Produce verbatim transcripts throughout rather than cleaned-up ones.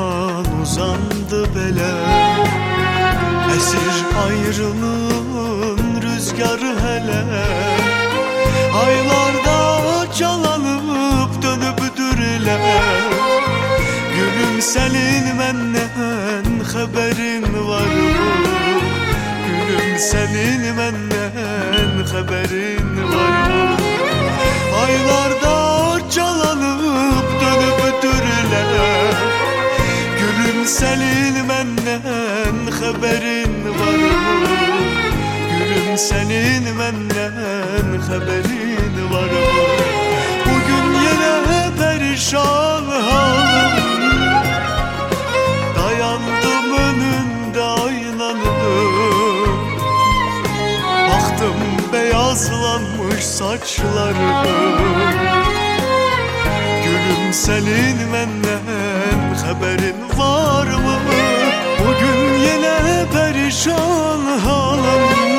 yaman uzandı bele. Esir ayrılığın rüzgarı hele. Aylarda çalanıp dönüp dürüle. Gülüm senin menden haberin var mı? Gülüm senin menden haberin var mı? Aylarda çalanıp dönüp dürüle. Gülüm senin menden haberin var mı? Gülüm senin menden haberin var mı? Bugün yine perişan halim. Dayandım önünde aynanın. Baktım beyazlanmış saçlarım. Gülüm senin menden haberin var mı? Bugün yine perişan halim.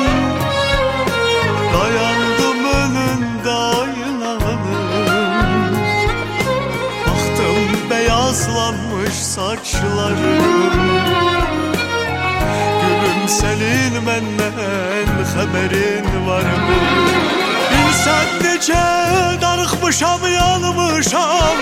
Dayandım önünde aynanın. Baktım beyazlanmış saçlarım. Gülüm senin menden haberin var mı? Bilsen nece darıkmışam yanmışam.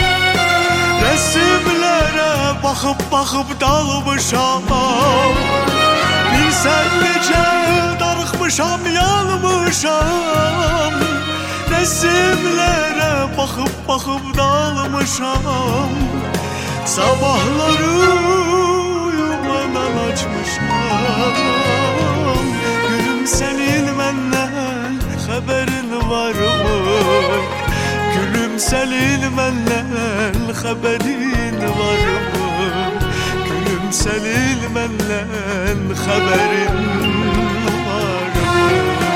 Resimlere bakıp bakıp dalmışam. Bilsen nece darıkmışam yanmışam. Resimlere bakıp bakıp dalmışam. Sabahları uyumadan açmışam. Gülüm senin menden haberin var mı? Gülüm senin menden haberin var mı? Gülüm senin menden haberin var mı?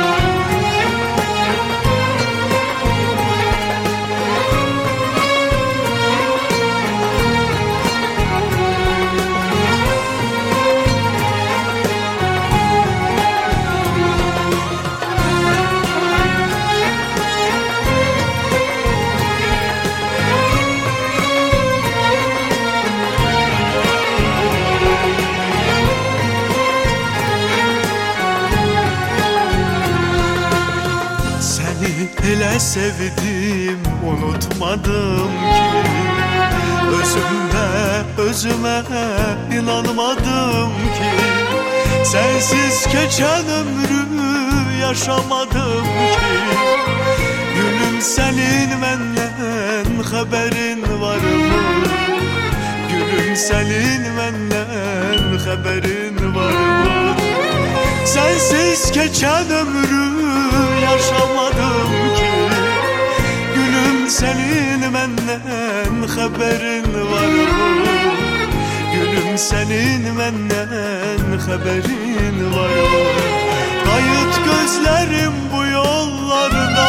Hele sevdim unutmadım ki. Özümde özüme inanmadım ki. Sensiz geçen ömrü yaşamadım ki. Gülüm senin menden haberin var mı? Gülüm senin menden haberin var mı? Sensiz geçen ömrü yaşamadım ki. Gülüm senin menden haberin var mı? Gülüm senin menden haberin var mı? Kayıt gözlerim bu yollarda.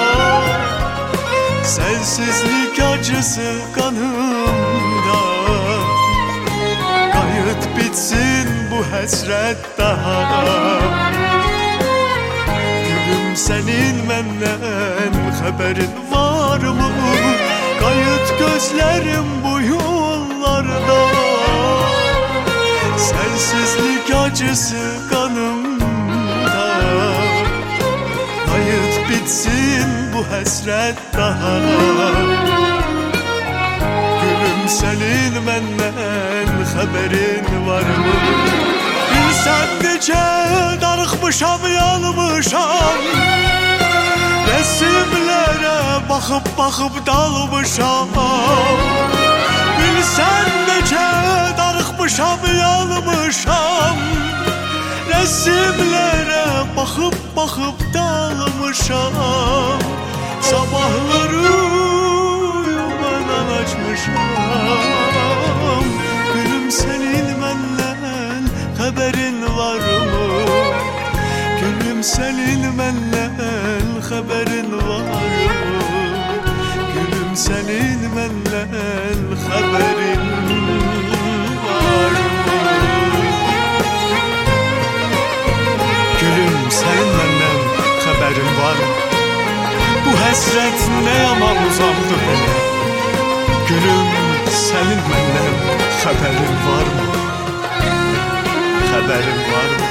Sensizlik acısı kanımda. Kayıt bitsin bu hasret daha. Gülüm senin menden haberin var mı? Kayıt gözlerim bu yollarda. Sensizlik acısı kanımda. Kayıt bitsin bu hasret daha. Gülüm senin menden haberin var mı? Bilsen nece darıkmışam yanmışam. Resimlere bakıp bakıp dalmışam. Bilsen nece darıkmışam yanmışam. Resimlere bakıp bakıp dalmışam. Sabahları uyumadan açmışam. Gülüm senin menden haberin var mı? Gülüm senin menden haberin var mı? Gülüm senin menden haberin var mı? Gülüm senin menden haberin var mı? Bu hasret ne yaman uzandı beni. Gülüm senin menden Haberin var mı? Haberin var mı?